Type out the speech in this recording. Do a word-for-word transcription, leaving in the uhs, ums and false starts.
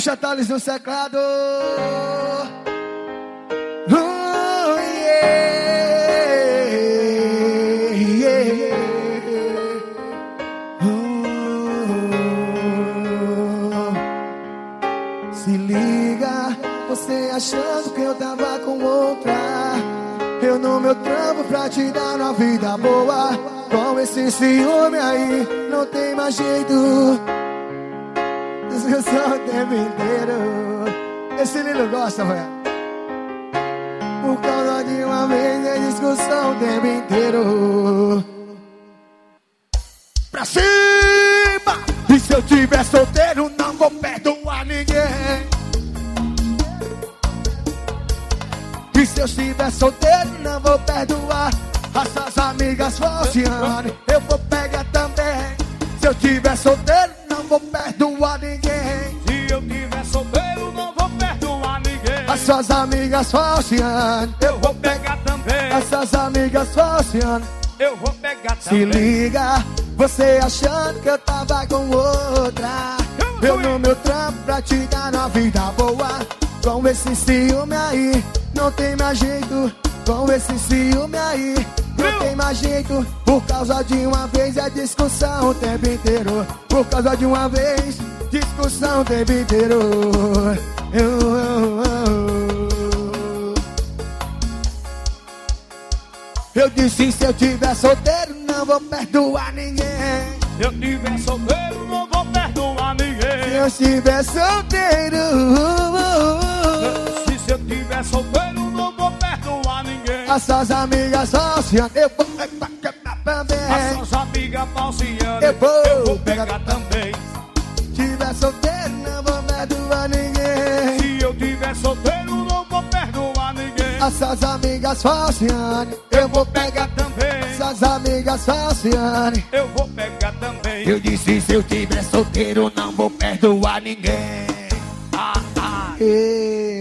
Puxa Thales no teclado. Oh, yeah, yeah. Oh. Se liga, você achando que eu tava com outra. Eu no meu trampo pra te dar uma vida boa. Com esse ciúme aí, não tem mais jeito. Discussão o tempo inteiro. Esse Lilo gosta, velho. Por causa de uma vez é discussão o tempo inteiro. Pra cima! E se eu tiver solteiro, não vou perdoar ninguém. E se eu estiver solteiro, não vou perdoar. As suas amigas falseando, eu vou pegar também. Se eu tiver solteiro, não vou perdoar ninguém. Se eu tiver solteiro, não vou perdoar ninguém. As suas amigas falseando, eu vou pegar também. As suas amigas falseando, eu vou pegar também. Se liga, você achando que eu tava com outra. Eu no meu trampo pra te dar uma vida boa. Com esse ciúme aí, não tem mais jeito. Com esse ciúme aí, não tem mais jeito. Por causa de uma vez é discussão o tempo inteiro. Por causa de uma vez, discussão o tempo inteiro. Eu, eu, eu. eu disse, se eu tiver solteiro, não vou perdoar ninguém. Se eu tiver solteiro, não vou perdoar ninguém. Se eu estiver solteiro, se, se eu tiver solteiro, não vou perdoar ninguém. As suas amigas falseando, eu vou pegar também. As suas amigas falseando, eu vou, eu vou pegar, pegar também. Se tiver solteiro, não vou perdoar ninguém. Se eu tiver solteiro, não vou perdoar ninguém. As suas amigas falseando, eu vou pegar também. Suas amigas falseando, eu vou pegar também. Eu disse, se eu tiver solteiro, não vou perdoar ninguém. Ah, ah. Ei.